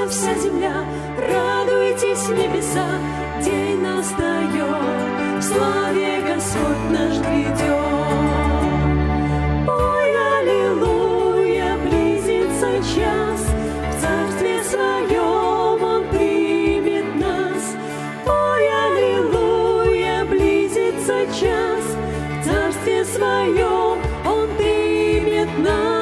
Радуйся, вся земля, радуйтесь, небеса, день настает, в славе Господь наш грядет. Ой, аллилуйя, близится час, в царстве своем Он примет нас. Ой, аллилуйя, близится час, в царстве своем Он примет нас.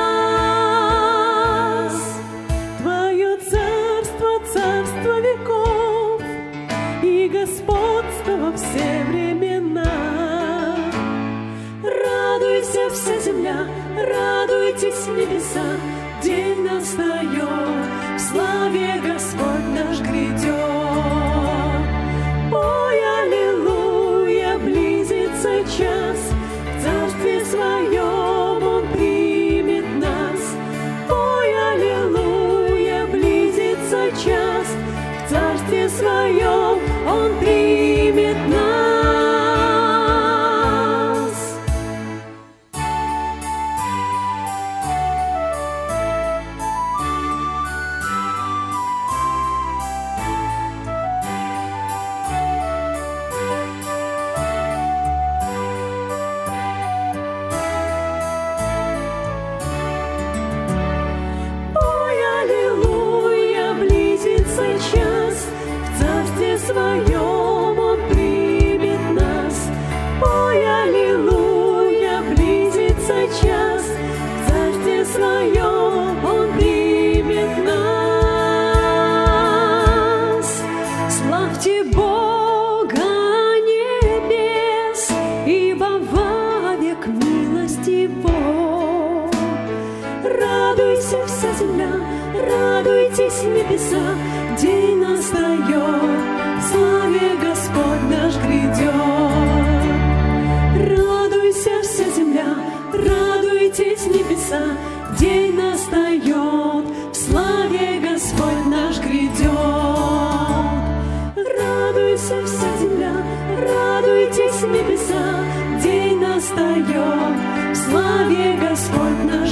Царство веков и господство во все времена. Радуйся, вся земля, радуйтесь, небеса, день настает, в славе Господь наш грядет. Ой, аллилуйя, близится час, в царстве своем Он примет нас. Ой, аллилуйя, близится час, в царстве своем Он примет нас. Ой, аллилуйя, близится час, в царстве своем Он примет нас. Ой, аллилуйя, близится час, в царстве своем Он примет нас. Славьте Бога небес, ибо вовек милость Его. Радуйся, вся земля, радуйтесь, небеса, день настает, в славе Господь наш грядет. Радуйся, вся земля, радуйтесь, небеса, день настает, в славе Господь наш грядет. Радуйся, вся земля, радуйтесь, небеса, день настает, в славе Господь наш